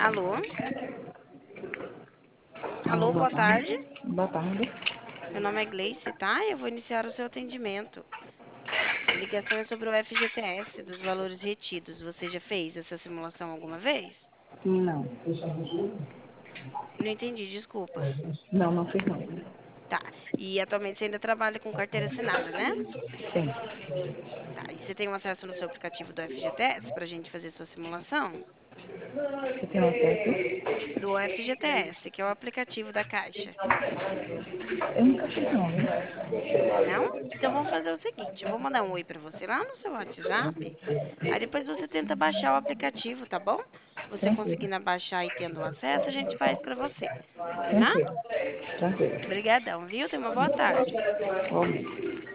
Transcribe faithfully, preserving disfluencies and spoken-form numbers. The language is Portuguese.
Alô? Alô, Alô, boa boa tarde. tarde. Boa tarde. Meu nome é Gleice, tá? Eu vou iniciar o seu atendimento. A ligação é sobre o F G T S dos valores retidos. Você já fez essa simulação alguma vez? Não. Não entendi, desculpa. Não, não fiz não. Tá. E atualmente você ainda trabalha com carteira assinada, né? Sim. Tá. E você tem um acesso no seu aplicativo do F G T S pra gente fazer sua simulação? Você tem acesso? Do F G T S, que é o aplicativo da Caixa. Eu nunca fiz não, viu? Não? Então vamos fazer o seguinte, eu vou mandar um oi pra você lá no seu WhatsApp. Aí depois você tenta baixar o aplicativo, tá bom? Você Tranquilo. conseguindo baixar e tendo acesso, a gente faz pra você. Combinado? Tranquilo. Tranquilo. Obrigadão, viu? Tenha uma boa tarde. Igualmente.